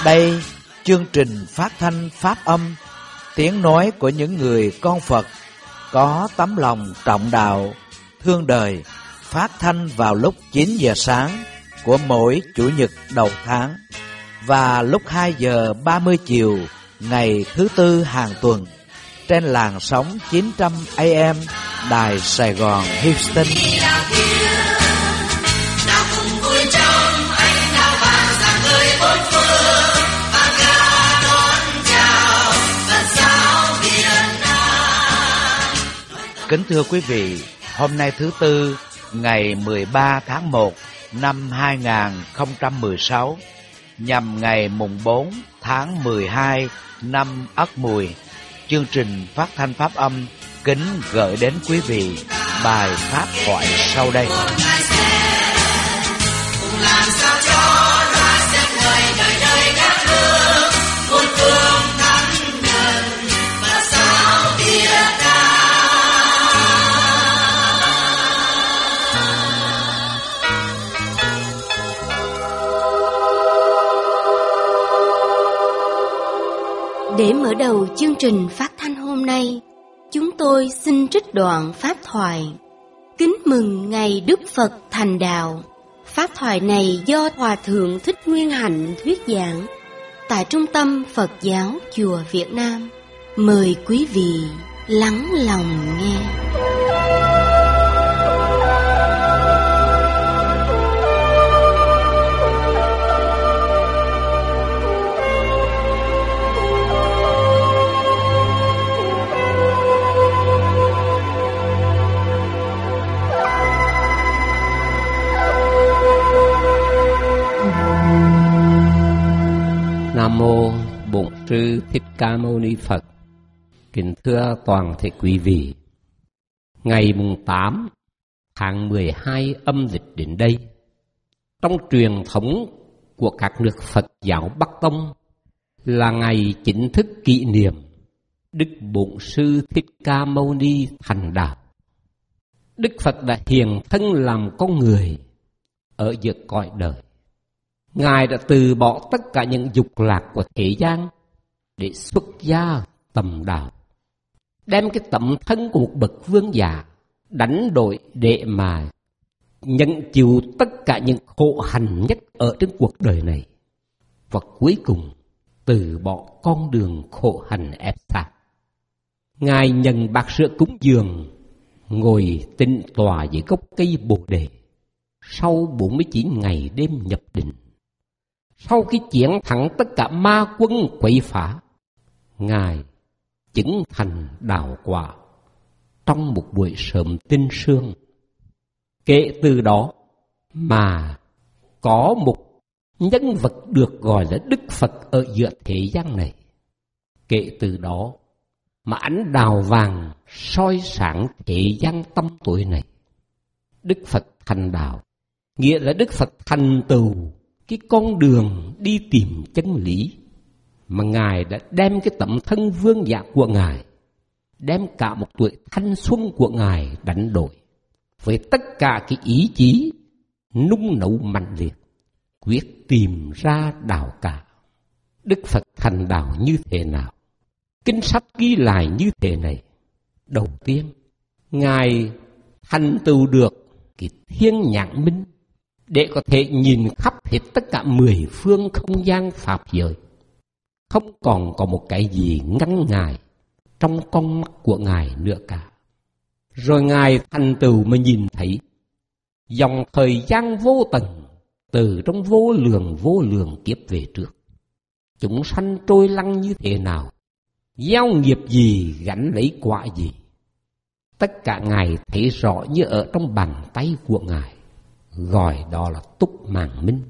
Đây, chương trình phát thanh Pháp âm, tiếng nói của những người con Phật có tấm lòng trọng đạo, thương đời, phát thanh vào lúc 9 giờ sáng của mỗi Chủ nhật đầu tháng và lúc 2 giờ 30 chiều ngày thứ Tư hàng tuần trên làn sóng 900 AM Đài Sài Gòn Houston. Kính thưa quý vị, hôm nay thứ Tư, ngày 13 tháng 1 năm 2016, nhằm ngày mùng 4 tháng 12 năm Ất Mùi, chương trình phát thanh Pháp âm kính gửi đến quý vị bài pháp thoại sau đây. Để mở đầu chương trình phát thanh hôm nay, chúng tôi xin trích đoạn pháp thoại Kính mừng ngày Đức Phật thành đạo. Pháp thoại này do Hòa Thượng Thích Nguyên Hạnh thuyết giảng tại Trung tâm Phật giáo Chùa Việt Nam. Mời quý vị lắng lòng nghe. Nam mô Bổn Sư Thích Ca Mâu Ni Phật. Kính thưa toàn thể quý vị, ngày mùng 8 tháng 12 âm lịch đến đây, trong truyền thống của các nước Phật giáo Bắc Tông là ngày chính thức kỷ niệm Đức Bổn Sư Thích Ca Mâu Ni thành đạo. Đức Phật đã hiện thân làm con người ở giữa cõi đời. Ngài đã từ bỏ tất cả những dục lạc của thế gian để xuất gia tầm đạo, đem cái tấm thân của một bậc vương giả đánh đổi để mà nhận chịu tất cả những khổ hành nhất ở trên cuộc đời này, và cuối cùng từ bỏ con đường khổ hành ép sát. Ngài nhận bát sữa cúng dường, ngồi tĩnh tọa dưới gốc cây Bồ Đề sau 49 ngày đêm nhập định. Sau khi chiến thắng tất cả ma quân quậy phá, Ngài chứng thành đạo quả trong một buổi sớm tinh sương. Kể từ đó mà có một nhân vật được gọi là Đức Phật ở giữa thế gian này. Kể từ đó mà ánh đào vàng soi sáng thế gian tâm tối này. Đức Phật thành đạo nghĩa là Đức Phật thành tựu cái con đường đi tìm chân lý mà Ngài đã đem cái tấm thân vương giả của Ngài, đem cả một tuổi thanh xuân của Ngài đánh đổi với tất cả cái ý chí nung nấu mạnh liệt, quyết tìm ra đạo cả. Đức Phật thành đạo như thế nào? Kinh sách ghi lại như thế này. Đầu tiên, Ngài thành tựu được cái thiên nhãn minh để có thể nhìn khắp hết tất cả 10 phương không gian pháp giới. Không còn có một cái gì ngăn Ngài trong con mắt của Ngài nữa cả. Rồi Ngài thành tựu mà nhìn thấy dòng thời gian vô tận từ trong vô lượng kiếp về trước. Chúng sanh trôi lăn như thế nào, gieo nghiệp gì gánh lấy quả gì. Tất cả Ngài thấy rõ như ở trong bàn tay của Ngài, gọi đó là túc màng minh.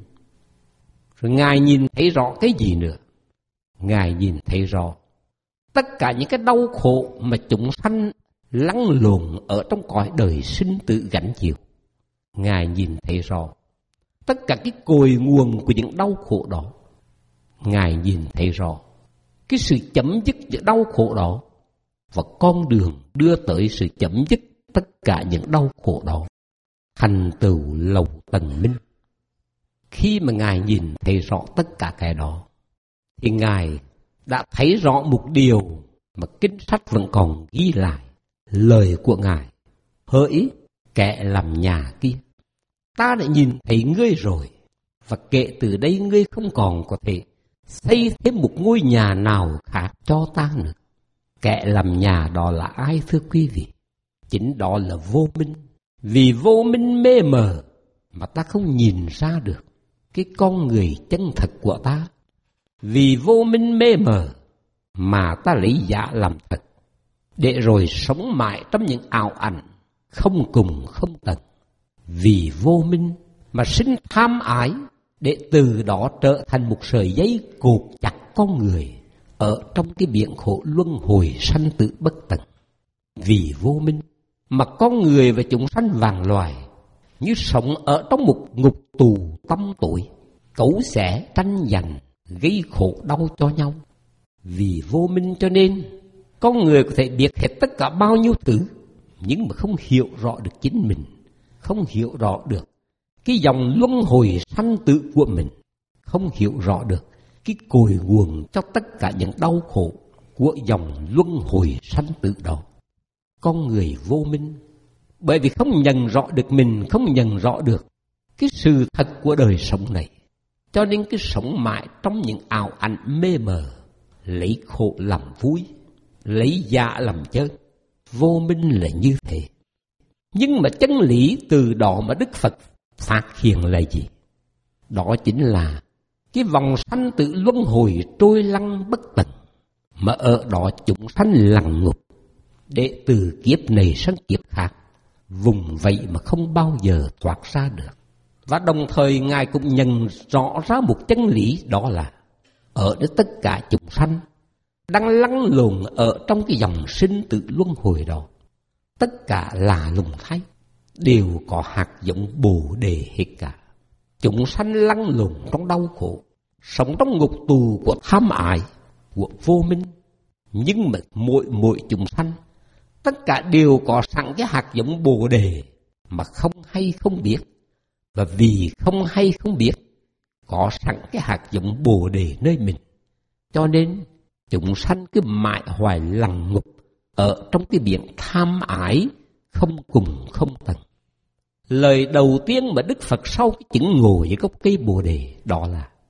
Rồi Ngài nhìn thấy rõ cái gì nữa? Ngài nhìn thấy rõ tất cả những cái đau khổ mà chúng sanh lăn lộn ở trong cõi đời sinh tử gánh chịu. Ngài nhìn thấy rõ tất cả cái cội nguồn của những đau khổ đó. Ngài nhìn thấy rõ cái sự chấm dứt những đau khổ đó và con đường đưa tới sự chấm dứt tất cả những đau khổ đó, thành tựu lầu tầng minh. Khi mà Ngài nhìn thấy rõ tất cả cái đó, thì Ngài đã thấy rõ một điều mà kinh sách vẫn còn ghi lại. Lời của Ngài: hỡi kẻ làm nhà kia, ta đã nhìn thấy ngươi rồi, và kể từ đây ngươi không còn có thể xây thêm một ngôi nhà nào khác cho ta nữa. Kẻ làm nhà đó là ai thưa quý vị? Chính đó là vô minh. Vì vô minh mê mờ mà ta không nhìn ra được cái con người chân thật của ta. Vì vô minh mê mờ mà ta lấy giả làm thật, để rồi sống mãi trong những ảo ảnh không cùng không tận. Vì vô minh mà sinh tham ái, để từ đó trở thành một sợi dây cột chặt con người ở trong cái biển khổ luân hồi sanh tử bất tận. Vì vô minh mà con người và chúng sanh vạn loài như sống ở trong một ngục tù tăm tối, cấu xẻ tranh giành, gây khổ đau cho nhau. Vì vô minh cho nên con người có thể biết hết tất cả bao nhiêu thứ, nhưng mà không hiểu rõ được chính mình, không hiểu rõ được cái dòng luân hồi sanh tử của mình, không hiểu rõ được cái cội nguồn cho tất cả những đau khổ của dòng luân hồi sanh tử đó. Con người vô minh bởi vì không nhận rõ được mình, không nhận rõ được cái sự thật của đời sống này, cho nên cái sống mãi trong những ảo ảnh mê mờ, lấy khổ làm vui, lấy giả làm chơi. Vô minh là như thế. Nhưng mà chân lý từ đó mà Đức Phật phát hiện là gì? Đó chính là cái vòng sanh tử luân hồi trôi lăn bất tận, mà ở đó chúng sanh lằn ngục, để từ kiếp này sang kiếp khác, vùng vậy mà không bao giờ thoát ra được. Và đồng thời Ngài cũng nhận rõ ra một chân lý, đó là ở đây tất cả chúng sanh đang lăn lộn ở trong cái dòng sinh tử luân hồi đó. Tất cả là lùng thay, đều có hạt giống Bồ Đề hết cả. Chúng sanh lăn lộn trong đau khổ, sống trong ngục tù của tham ái, của vô minh. Nhưng mà mỗi chúng sanh, tất cả đều có sẵn cái hạt giống Bồ Đề mà không hay không biết. Và vì không hay không biết, có sẵn cái hạt giống Bồ Đề nơi mình, cho nên chúng sanh cứ mãi hoài lằn ngục ở trong cái biển tham ái không cùng không tận. Lời đầu tiên mà Đức Phật sau cái chứng ngồi với gốc cây Bồ Đề đó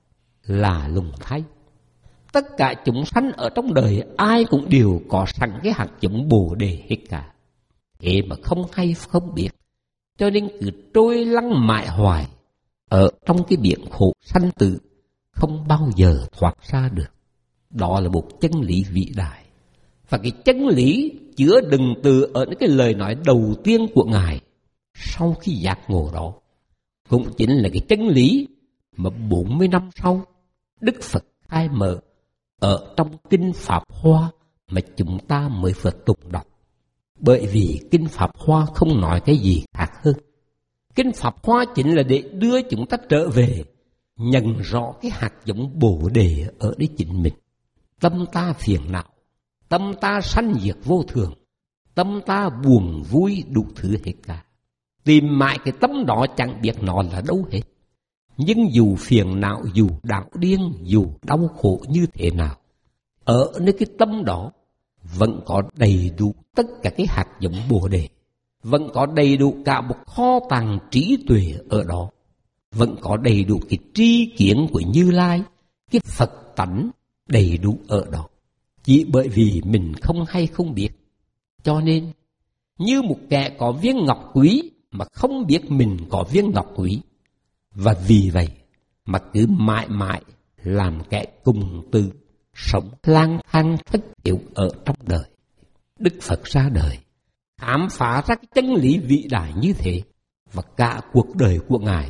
là lùng thay. Tất cả chúng sanh ở trong đời ai cũng đều có sẵn cái hạt giống Bồ Đề hết cả. Thế mà không hay không biết, cho nên cứ trôi lăn mãi hoài ở trong cái biển khổ sanh tử, không bao giờ thoát ra được. Đó là một chân lý vĩ đại. Và cái chân lý chứa đựng từ ở những cái lời nói đầu tiên của Ngài sau khi giác ngộ đó, cũng chính là cái chân lý mà 40 năm sau Đức Phật khai mở ở trong Kinh Pháp Hoa mà chúng ta mới vừa tụng đọc. Bởi vì Kinh Pháp Hoa không nói cái gì khác hơn. Kinh Pháp Hoa chính là để đưa chúng ta trở về nhận rõ cái hạt giống Bồ Đề ở đấy chính mình. Tâm ta phiền não, tâm ta sanh diệt vô thường, tâm ta buồn vui đủ thứ hết cả. Tìm mãi cái tâm đó chẳng biết nó là đâu hết. Nhưng dù phiền não, dù đạo điên, dù đau khổ như thế nào, ở nơi cái tâm đó vẫn có đầy đủ tất cả cái hạt giống Bồ Đề, vẫn có đầy đủ cả một kho tàng trí tuệ ở đó, vẫn có đầy đủ cái tri kiến của Như Lai, cái Phật tánh đầy đủ ở đó. Chỉ bởi vì mình không hay không biết, cho nên như một kẻ có viên ngọc quý mà không biết mình có viên ngọc quý, và vì vậy mà cứ mãi mãi làm kẻ cùng từ, sống lang thang thất thiểu ở trong đời. Đức Phật ra đời khám phá ra cái chân lý vĩ đại như thế, và cả cuộc đời của Ngài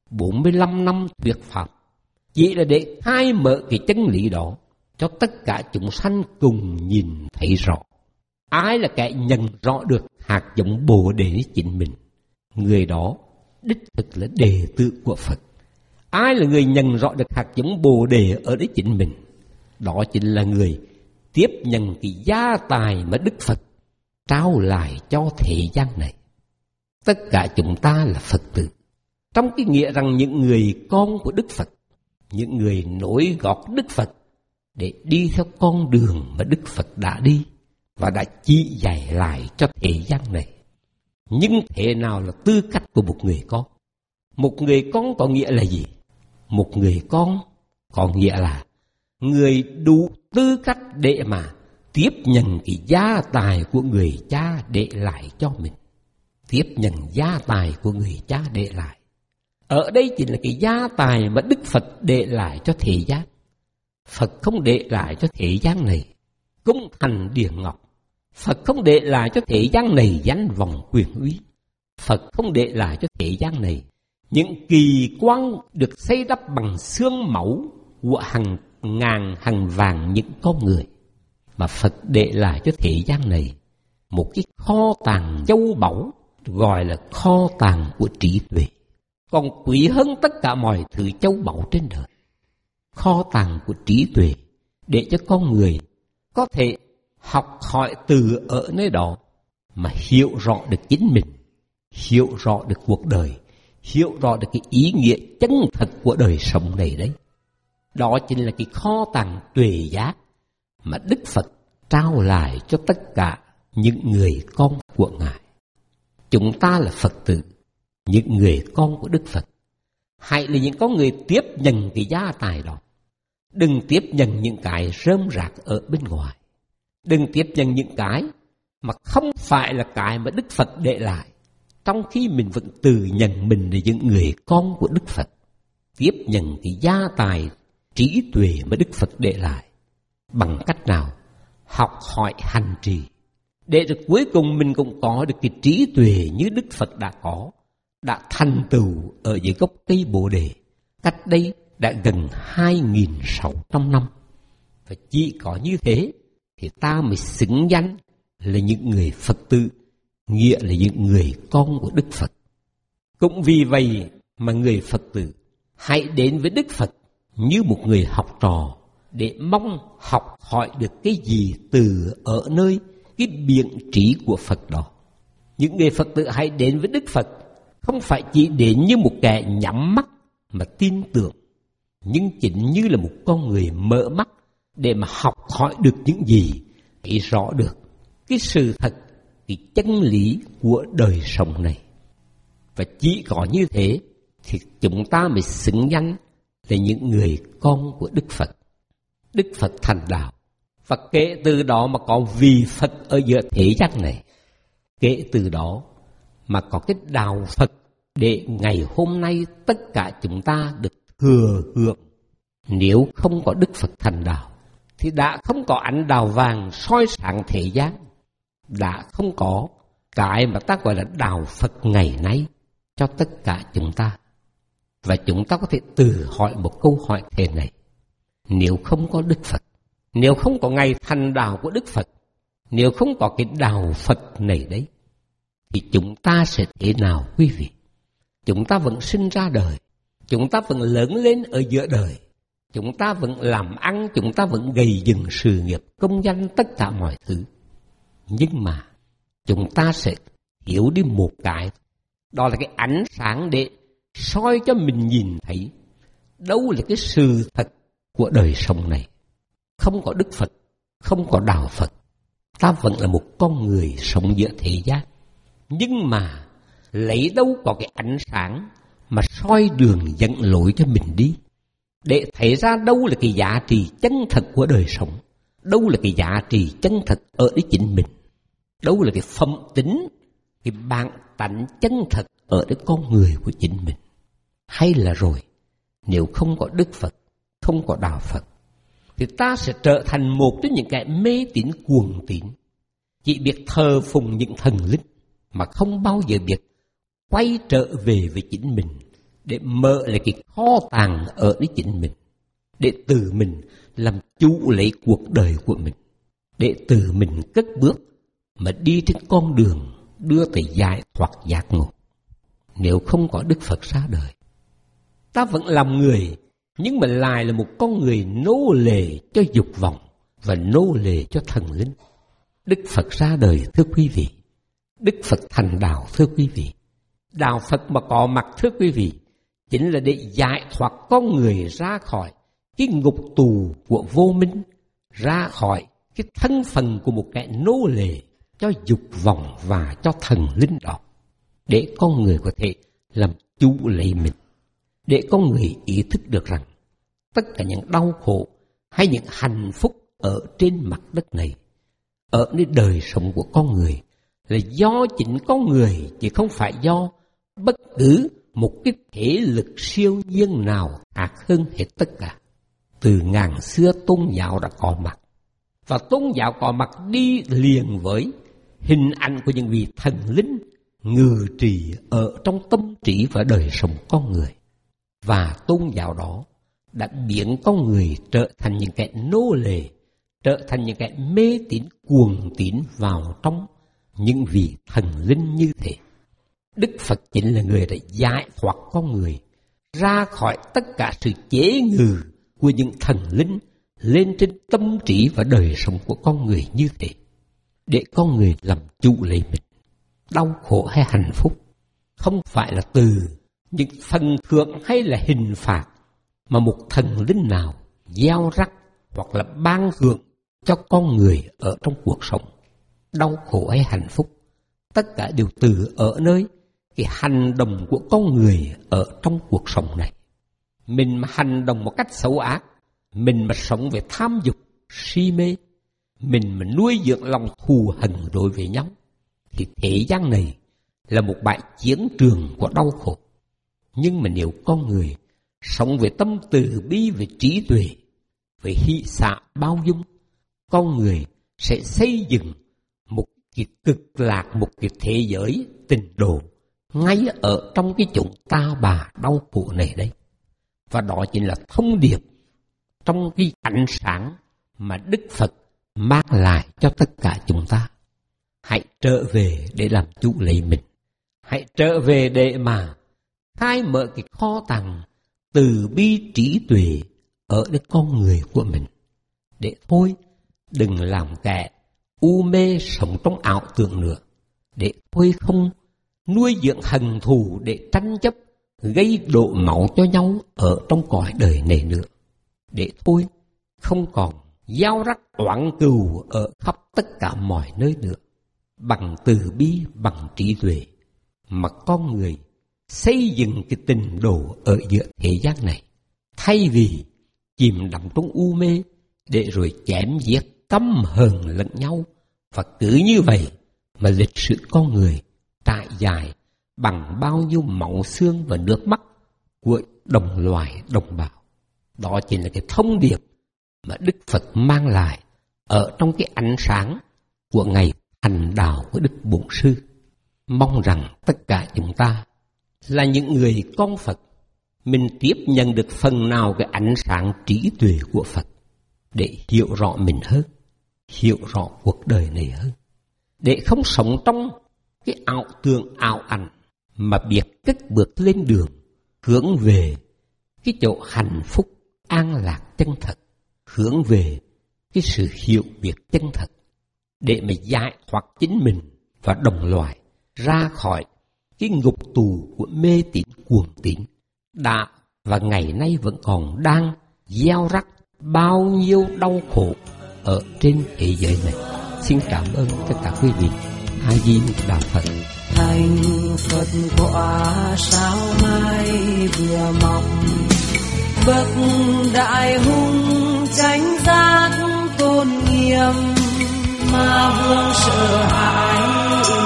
45 năm thuyết pháp chỉ là để khai mở cái chân lý đó cho tất cả chúng sanh cùng nhìn thấy rõ. Ai là kẻ nhận rõ được hạt giống Bồ Đề chính mình, người đó đích thực là đệ tử của Phật. Ai là người nhận rõ được hạt giống Bồ Đề ở đấy chính mình, đó chính là người tiếp nhận cái gia tài mà Đức Phật trao lại cho thế gian này. Tất cả chúng ta là Phật tử, trong cái nghĩa rằng những người con của Đức Phật, những người nối gót Đức Phật, để đi theo con đường mà Đức Phật đã đi và đã chỉ dạy lại cho thế gian này. Nhưng thế nào là tư cách của một người con? Một người con có nghĩa là gì? Một người con có nghĩa là người đủ tư cách để mà tiếp nhận cái gia tài của người cha để lại cho mình. Tiếp nhận gia tài của người cha để lại. Ở đây chính là cái gia tài mà Đức Phật để lại cho thế gian. Phật không để lại cho thế gian này cung thành điện ngọc. Phật không để lại cho thế gian này danh vọng quyền uy. Phật không để lại cho thế gian này những kỳ quan được xây đắp bằng xương máu của hàng ngàn hàng vàng những con người. Mà Phật để lại cho thế gian này một cái kho tàng châu báu gọi là kho tàng của trí tuệ, còn quý hơn tất cả mọi thứ châu báu trên đời. Kho tàng của trí tuệ để cho con người có thể học hỏi từ ở nơi đó mà hiểu rõ được chính mình, hiểu rõ được cuộc đời, hiểu rõ được cái ý nghĩa chân thật của đời sống này đấy. Đó chính là cái kho tàng tuệ giác mà Đức Phật trao lại cho tất cả những người con của Ngài. Chúng ta là Phật tử, những người con của Đức Phật. Hãy là những con người tiếp nhận cái gia tài đó. Đừng tiếp nhận những cái rơm rạc ở bên ngoài. Đừng tiếp nhận những cái mà không phải là cái mà Đức Phật để lại, trong khi mình vẫn tự nhận mình là những người con của Đức Phật. Tiếp nhận cái gia tài trí tuệ mà Đức Phật để lại. Bằng cách nào? Học hỏi hành trì. Để rồi cuối cùng mình cũng có được cái trí tuệ như Đức Phật đã có, đã thành tựu ở dưới gốc cây Bồ Đề, cách đây đã gần 2.600 năm. Và chỉ có như thế thì ta mới xứng danh là những người Phật tử, nghĩa là những người con của Đức Phật. Cũng vì vậy mà người Phật tử hãy đến với Đức Phật như một người học trò để mong học hỏi được cái gì từ ở nơi cái biện trí của Phật đó. Những người Phật tử hãy đến với Đức Phật không phải chỉ đến như một kẻ nhắm mắt mà tin tưởng, nhưng chính như là một con người mở mắt để mà học hỏi được những gì, thấy rõ được cái sự thật, cái chân lý của đời sống này. Và chỉ có như thế thì chúng ta mới xứng danh là những người con của Đức Phật. Đức Phật thành đạo, và kể từ đó mà có vị Phật ở giữa thế gian này. Kể từ đó mà có cái đạo Phật để ngày hôm nay tất cả chúng ta được thừa hưởng. Nếu không có Đức Phật thành đạo thì đã không có ánh đào vàng soi sáng thế gian, đã không có cái mà ta gọi là đạo Phật ngày nay cho tất cả chúng ta. Và chúng ta có thể tự hỏi một câu hỏi thế này: nếu không có Đức Phật, nếu không có ngày thành đạo của Đức Phật, nếu không có cái đạo Phật này đấy, thì chúng ta sẽ thế nào quý vị? Chúng ta vẫn sinh ra đời, chúng ta vẫn lớn lên ở giữa đời, chúng ta vẫn làm ăn, chúng ta vẫn gây dựng sự nghiệp, công danh, tất cả mọi thứ. Nhưng mà chúng ta sẽ hiểu đi một cái, đó là cái ánh sáng để soi cho mình nhìn thấy đâu là cái sự thật của đời sống này. Không có Đức Phật, không có đạo Phật, ta vẫn là một con người sống giữa thế gian. Nhưng mà lấy đâu có cái ánh sáng mà soi đường dẫn lối cho mình đi, để thấy ra đâu là cái giá trị chân thật của đời sống, đâu là cái giá trị chân thật ở đấy chính mình, đâu là cái phẩm tính, cái bản tánh chân thật ở đấy con người của chính mình. Hay là rồi, nếu không có Đức Phật, không có đạo Phật, thì ta sẽ trở thành một trong những kẻ mê tín cuồng tín, chỉ biết thờ phụng những thần linh mà không bao giờ biết quay trở về với chính mình để mở lại cái kho tàng ở đấy chính mình, để tự mình làm chủ lấy cuộc đời của mình, để tự mình cất bước mà đi trên con đường đưa tới giải thoát giác ngộ. Nếu không có Đức Phật ra đời, ta vẫn làm người, nhưng mà lại là một con người nô lệ cho dục vọng và nô lệ cho thần linh. Đức Phật ra đời thưa quý vị, Đức Phật thành đạo thưa quý vị. Đạo Phật mà có mặt thưa quý vị, chính là để giải thoát con người ra khỏi cái ngục tù của vô minh, ra khỏi cái thân phận của một kẻ nô lệ cho dục vọng và cho thần linh đó, để con người có thể làm chủ lấy mình, để con người ý thức được rằng tất cả những đau khổ hay những hạnh phúc ở trên mặt đất này, ở nơi đời sống của con người, là do chính con người, chứ không phải do bất cứ một cái thể lực siêu nhiên nào ác hơn hết tất cả. Từ ngàn xưa tôn giáo đã có mặt, và tôn giáo có mặt đi liền với hình ảnh của những vị thần linh ngự trị ở trong tâm trí và đời sống con người. Và tôn giáo đó đã biến con người trở thành những kẻ nô lệ, trở thành những kẻ mê tín cuồng tín vào trong những vị thần linh như thế. Đức Phật chính là người đã giải thoát con người ra khỏi tất cả sự chế ngự của những thần linh lên trên tâm trí và đời sống của con người như thế, để con người làm chủ lấy mình. Đau khổ hay hạnh phúc không phải là từ những phần thưởng hay là hình phạt mà một thần linh nào gieo rắc hoặc là ban hưởng cho con người ở trong cuộc sống. Đau khổ hay hạnh phúc tất cả đều từ ở nơi cái hành động của con người ở trong cuộc sống này. Mình mà hành động một cách xấu ác, mình mà sống về tham dục, si mê, mình mà nuôi dưỡng lòng thù hằn đối với nhau, thì thế gian này là một bãi chiến trường của đau khổ. Nhưng mà nếu con người sống về tâm từ bi, về trí tuệ, về hy xạ bao dung, con người sẽ xây dựng một cái cực lạc, một cái thế giới tịnh độ ngay ở trong cái chốn ta bà đau khổ này đây. Và đó chính là thông điệp trong cái ánh sáng mà Đức Phật mang lại cho tất cả chúng ta. Hãy trở về để làm chủ lấy mình. Hãy trở về để mà khai mở cái kho tàng từ bi trí tuệ ở nơi con người của mình. Để thôi đừng làm kẻ u mê sống trong ảo tưởng nữa. Để thôi không nuôi dưỡng hận thù để tranh chấp, gây đổ máu cho nhau ở trong cõi đời này nữa. Để thôi không còn gieo rắc oán cừu ở khắp tất cả mọi nơi nữa. Bằng từ bi, bằng trí tuệ mà con người xây dựng cái tình độ ở giữa thế gian này, thay vì chìm đắm trong u mê để rồi chém giết căm hờn lẫn nhau. Và cứ như vậy mà lịch sử con người trải dài bằng bao nhiêu máu xương và nước mắt của đồng loài đồng bào. Đó chính là cái thông điệp mà Đức Phật mang lại ở trong cái ánh sáng của ngày thành đạo của Đức Bổn Sư. Mong rằng tất cả chúng ta là những người con Phật, mình tiếp nhận được phần nào cái ánh sáng trí tuệ của Phật để hiểu rõ mình hơn, hiểu rõ cuộc đời này hơn, để không sống trong cái ảo tưởng ảo ảnh, mà biết cất bước lên đường hướng về cái chỗ hạnh phúc an lạc chân thật, hướng về cái sự hiểu biết chân thật, để mà giải thoát chính mình và đồng loài ra khỏi cái ngục tù của mê tín cuồng tín đã và ngày nay vẫn còn đang gieo rắc bao nhiêu đau khổ ở trên thế giới này. Xin cảm ơn tất cả quý vị. A Di Đà Phật. Thành Phật quả sao mai vừa mọc, bậc đại hùng chánh giác tôn nghiêm, mà vương sợ hãi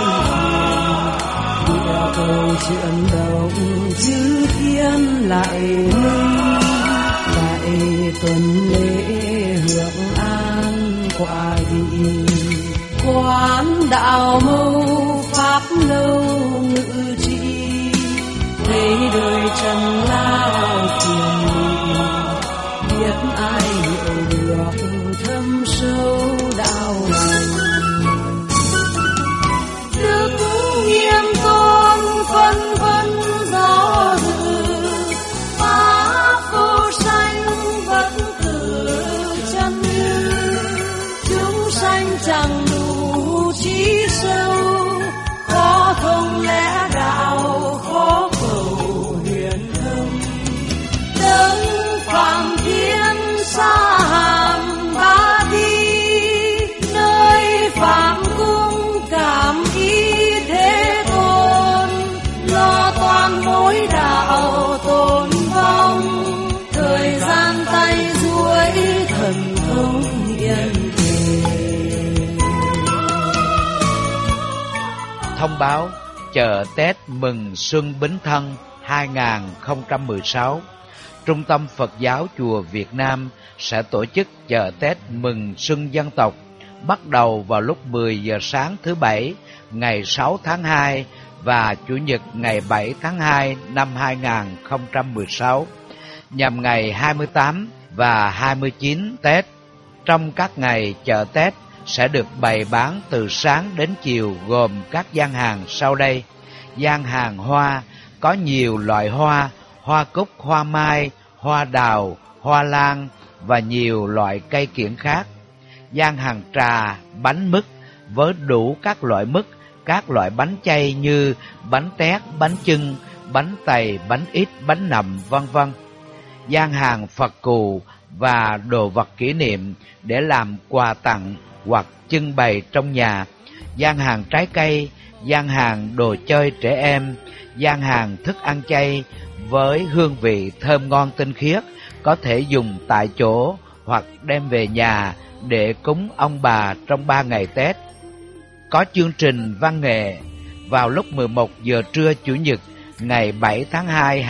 địa cầu chuyển động, chư thiên lại ngưng, lại tuần lễ hưởng an quả vị. Quán đạo mâu pháp lâu ngự trị, lấy đời trần lao phiền, biết ai hiểu được thâm sâu đạo lành. Đức nghiêm tôn phân vân gió dự, pháp vô sanh bất tử chân như, chúng sanh chẳng trí sâu khó thôi. thông báo chợ Tết mừng Xuân Bính Thân 2016. Trung tâm Phật giáo Chùa Việt Nam sẽ tổ chức chợ Tết mừng Xuân dân tộc bắt đầu vào lúc 10 giờ sáng thứ Bảy ngày 6 tháng 2 và Chủ nhật ngày 7 tháng 2 năm 2016 nhằm ngày 28 và 29 Tết. Trong các ngày chợ Tết sẽ được bày bán từ sáng đến chiều gồm các gian hàng sau đây. Gian hàng hoa có nhiều loại hoa, hoa cúc, hoa mai, hoa đào, hoa lan và nhiều loại cây kiểng khác. Gian hàng trà, bánh mứt với đủ các loại mứt, các loại bánh chay như bánh tét, bánh chưng, bánh tày, bánh ít, bánh nậm, vân vân. Gian hàng Phật cù và đồ vật kỷ niệm để làm quà tặng hoặc trưng bày trong nhà. Gian hàng trái cây, gian hàng đồ chơi trẻ em, gian hàng thức ăn chay với hương vị thơm ngon tinh khiết, có thể dùng tại chỗ hoặc đem về nhà để cúng ông bà trong 3 ngày Tết. Có chương trình văn nghệ vào lúc 11 giờ trưa Chủ nhật ngày 7 tháng 2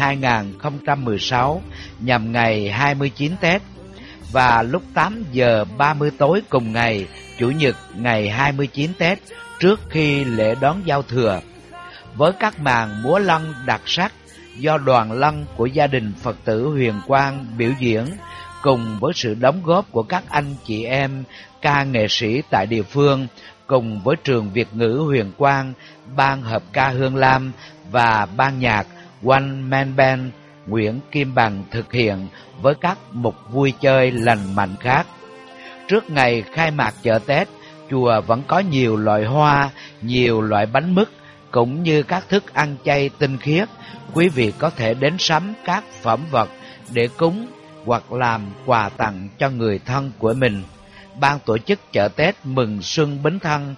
2016 nhằm ngày 29 Tết và lúc 8 giờ 30 tối cùng ngày Chủ nhật ngày 29 Tết trước khi lễ đón giao thừa, với các màn múa lân đặc sắc do đoàn lân của gia đình Phật tử Huyền Quang biểu diễn, cùng với sự đóng góp của các anh chị em ca nghệ sĩ tại địa phương, cùng với trường Việt ngữ Huyền Quang, ban hợp ca Hương Lam và ban nhạc One Man Band Nguyễn Kim Bằng thực hiện với các mục vui chơi lành mạnh khác. Trước ngày khai mạc chợ Tết, chùa vẫn có nhiều loại hoa, nhiều loại bánh mứt, cũng như các thức ăn chay tinh khiết. Quý vị có thể đến sắm các phẩm vật để cúng hoặc làm quà tặng cho người thân của mình. Ban tổ chức chợ Tết mừng Xuân Bính Thân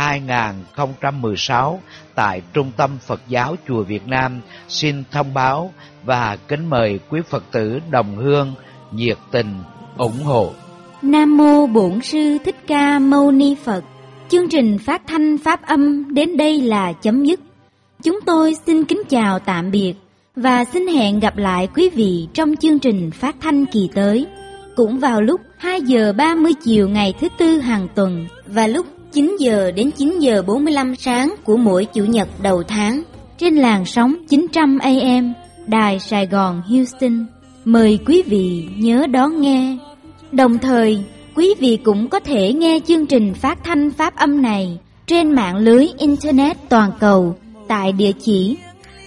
2016 tại Trung tâm Phật giáo Chùa Việt Nam xin thông báo và kính mời quý Phật tử đồng hương nhiệt tình ủng hộ. Nam mô Bổn Sư Thích Ca Mâu Ni Phật. Chương trình phát thanh pháp âm đến đây là chấm dứt. Chúng tôi xin kính chào tạm biệt và xin hẹn gặp lại quý vị trong chương trình phát thanh kỳ tới, cũng vào lúc 2 giờ 30 chiều ngày thứ Tư hàng tuần và lúc 9 giờ đến 9 giờ 45 sáng của mỗi Chủ nhật đầu tháng trên làn sóng 900 AM Đài Sài Gòn Houston. Mời quý vị nhớ đón nghe. Đồng thời, quý vị cũng có thể nghe chương trình phát thanh pháp âm này trên mạng lưới Internet toàn cầu tại địa chỉ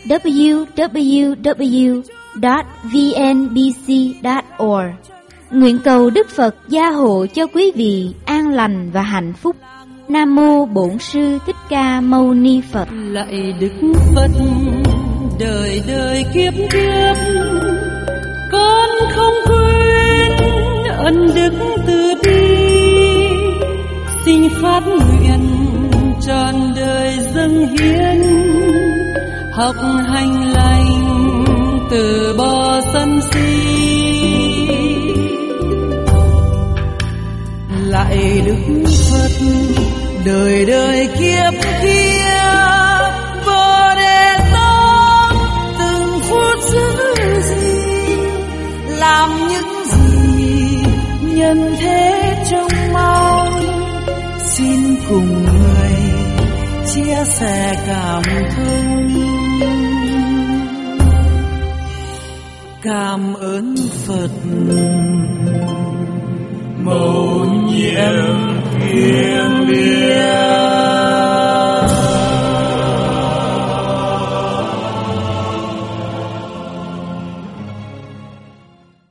www.vnbc.org. Nguyện cầu Đức Phật gia hộ cho quý vị an lành và hạnh phúc. Nam mô Bổn Sư Thích Ca Mâu Ni Phật. Lạy Đức Phật đời đời kiếp kiếp, con không quên ân đức từ bi, xin phát nguyện trọn đời dâng hiến, học hành lành từ bỏ sân si. Lạy Đức Phật đời đời kiếp kiếp, Bồ Đề Tát từng phút giữ gìn, làm những gì nhân thế trông mong, xin cùng người chia sẻ cảm thông. Cảm ơn Phật mầu nhiệm thiêng liêng.